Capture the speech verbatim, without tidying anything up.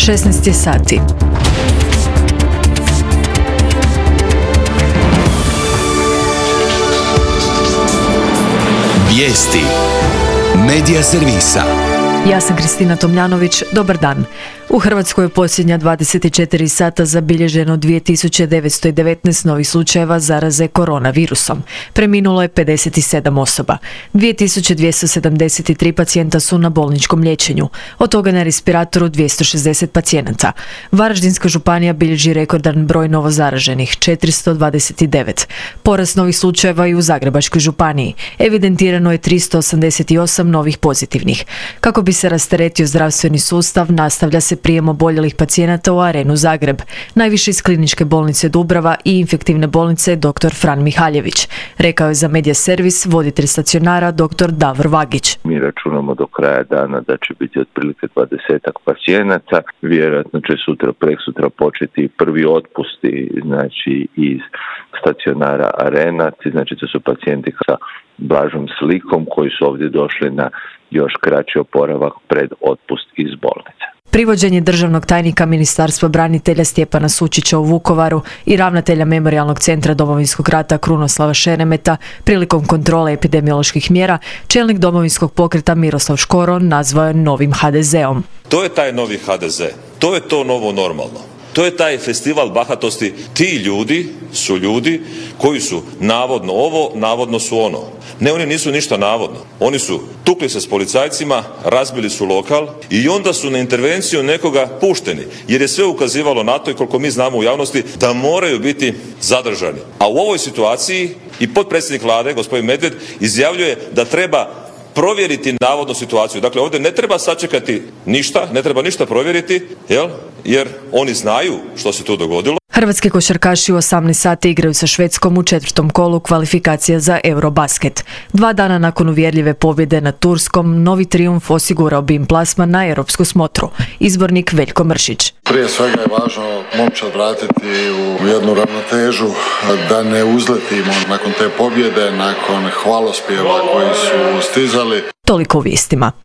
šesnaest je sati. Vijesti Medija servisa. Ja sam Kristina Tomljanović, dobar dan. U Hrvatskoj je posljednja dvadeset četiri sata zabilježeno dvije tisuće devetsto devetnaest novih slučajeva zaraze koronavirusom. Preminulo je pedeset sedam osoba. dvije tisuće dvjesto sedamdeset tri pacijenta su na bolničkom liječenju, od toga na respiratoru dvjesto šezdeset pacijenata. Varaždinska županija bilježi rekordan broj novozaraženih, četiristo dvadeset devet. Porast novih slučajeva i u Zagrebačkoj županiji. Evidentirano je tristo osamdeset osam novih pozitivnih. Kako bi se rasteretio zdravstveni sustav, nastavlja se prijem oboljelih pacijenata u Arenu Zagreb, najviše iz Kliničke bolnice Dubrava i Infektivne bolnice dr. Fran Mihaljević, rekao je za Medija servis voditelj stacionara dr. Davor Vagić. Mi računamo do kraja dana da će biti otprilike dvadesetak pacijenata, vjerojatno će sutra, preksutra početi prvi otpusti, znači iz stacionara Arena, znači to su pacijenti sa blažom slikom koji su ovdje došli na još kraći oporavak pred otpust iz bolnice. Privođenje državnog tajnika Ministarstva branitelja Stjepana Sučića u Vukovaru i ravnatelja Memorijalnog centra Domovinskog rata Krunoslava Šeremeta prilikom kontrole epidemioloških mjera, čelnik Domovinskog pokreta Miroslav Škoro nazvao je novim ha de zeom. To je taj novi ha de ze, to je to novo normalno. To je taj festival bahatosti. Ti ljudi su ljudi koji su navodno ovo, navodno su ono. Ne, oni nisu ništa navodno. Oni su tukli se s policajcima, razbili su lokal i onda su na intervenciju nekoga pušteni. Jer je sve ukazivalo na to, i koliko mi znamo u javnosti, da moraju biti zadržani. A u ovoj situaciji i potpredsjednik vlade, gospodin Medved, izjavljuje da treba provjeriti navodnu situaciju. Dakle, ovdje ne treba sačekati ništa, ne treba ništa provjeriti, jel? Jer oni znaju što se tu dogodilo. Hrvatski košarkaši u osamnaest sati igraju sa Švedskom u četvrtom kolu kvalifikacija za Eurobasket. Dva dana nakon uvjerljive pobjede nad Turskom, novi trijumf osigurao bi im plasman na europsku smotru. Izbornik Veljko Mršić. Prije svega je važno momčad vratiti u jednu ravnotežu, da ne uzletimo nakon te pobjede, nakon hvalospjeva koji su stizali. Toliko u vijestima.